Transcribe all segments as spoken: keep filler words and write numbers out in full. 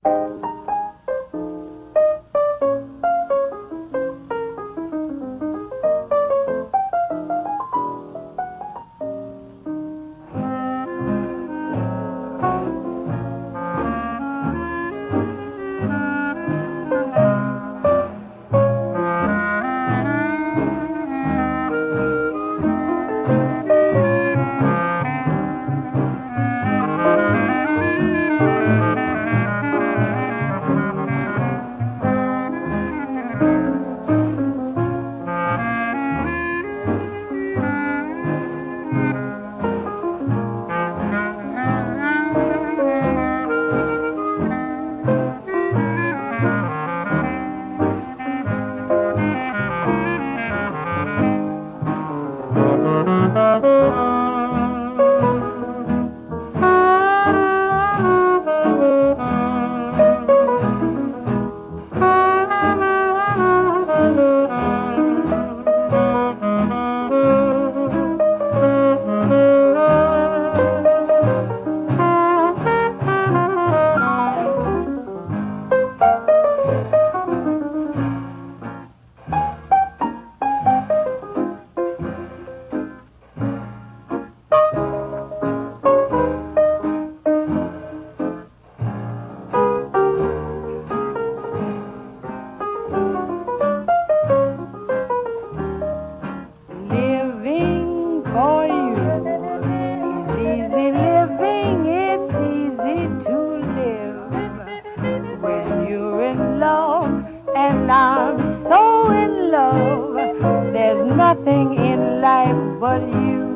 And I'm so in love, there's nothing in life but you.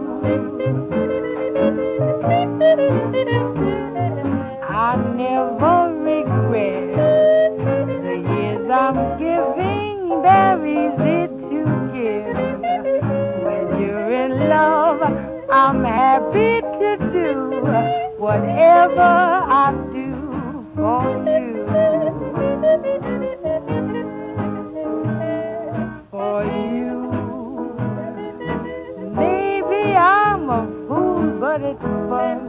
I never regret the years I'm giving, they're easy to give. When you're in love, I'm happy to do whatever I do for you. For you. Maybe I'm a fool, but it's fun.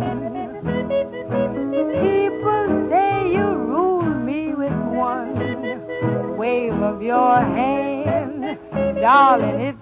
People say you rule me with one wave of your hand. Darling, it's